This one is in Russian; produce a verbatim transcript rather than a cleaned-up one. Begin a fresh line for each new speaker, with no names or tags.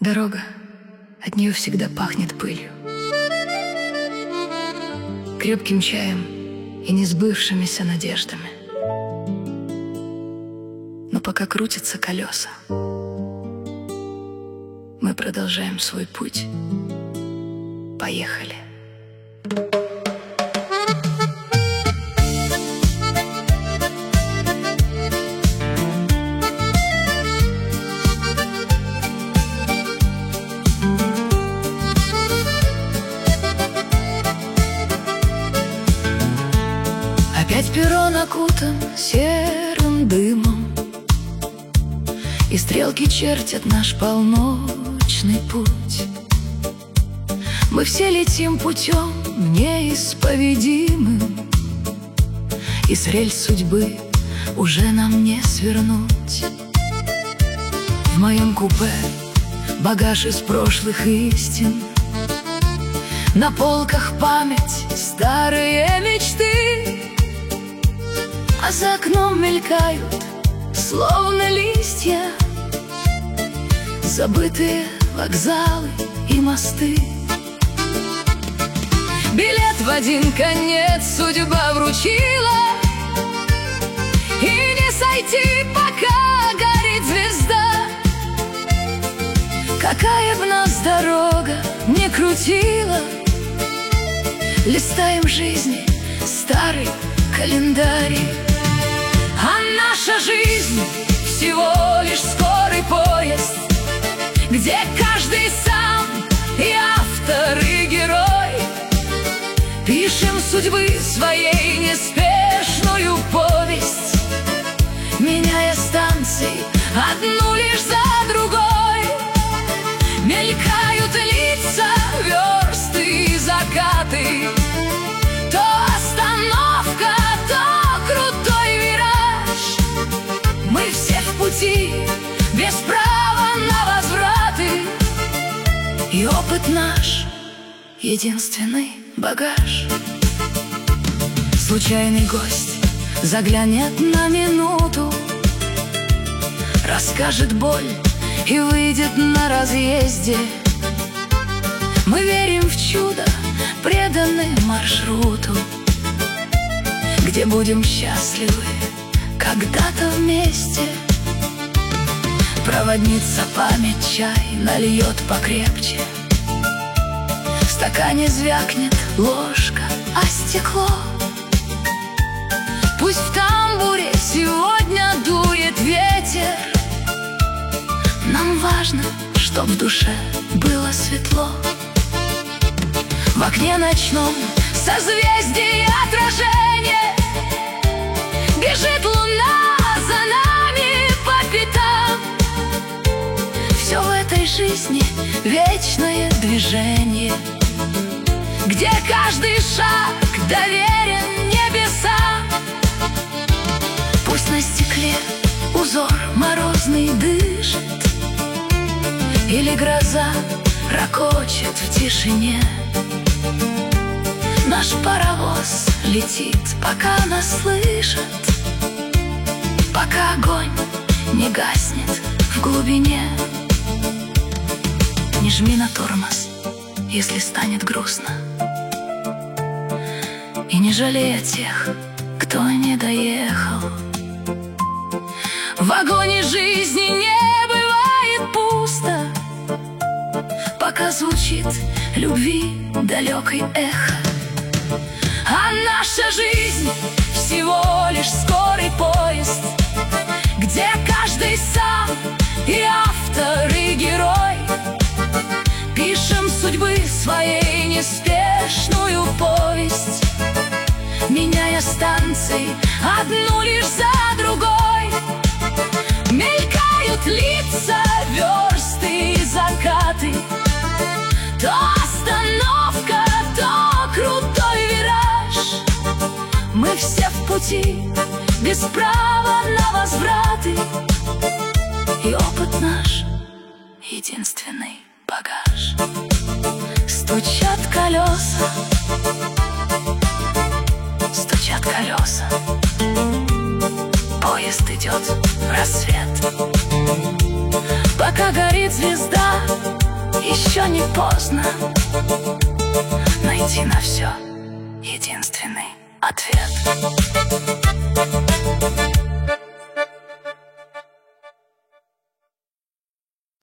Дорога, от нее всегда пахнет пылью, крепким чаем и несбывшимися надеждами. Но пока крутятся колеса, мы продолжаем свой путь. Поехали. Опять перрон окутан серым дымом, и стрелки чертят наш полночный путь. Мы все летим путем неисповедимым, и с рельс судьбы уже нам не свернуть. В моем купе багаж из прошлых истин, на полках память, старые мечты, а за окном мелькают, словно листья, забытые вокзалы и мосты. Билет в один конец судьба вручила, и не сойти, пока горит звезда. Какая б нас дорога не крутила, листаем жизни старый календарь. А наша жизнь всего лишь скорый поезд, где каждый сам и автор, и герой. Пишем судьбы своей неспешную повесть, меняя станции одну лишь за другой. Мелькают лица, версты и закаты, то остановка, то крутой вираж. Мы все в пути, без права на возвраты, и опыт наш — единственный багаж. Случайный гость заглянет на минуту, расскажет боль и выйдет на разъезде. Мы верим в чудо, преданы маршруту, где будем счастливы когда-то вместе. Проводница память чай нальет покрепче, в стакане звякнет ложка о стекло. Пусть в тамбуре сегодня дует ветер, нам важно, чтоб в душе было светло. В окне ночном созвездие отражение, бежит луна за нами по пятам. Все в этой жизни вечное движение, где каждый шаг доверен небесам. Пусть на стекле узор морозный дышит, или гроза рокочет в тишине. Наш паровоз летит, пока нас слышат, пока огонь не гаснет в глубине. Не жми на тормоз, если станет грустно, и не жалей о тех, кто не доехал. В вагоне жизни не бывает пусто, пока звучит любви далекой эхо. А наша жизнь всего лишь скорый поезд, где каждый сам и автор, и герой. Пишем судьбы своей неспешную повесть, меняя станции одну лишь за другой. Мелькают лица, версты и закаты, то остановка, то крутой вираж. Мы все в пути, без права на возвраты, и опыт наш — единственный багаж. Стучат колеса, стучат колеса, поезд идет в рассвет. Пока горит звезда, еще не поздно найти на все единственный ответ.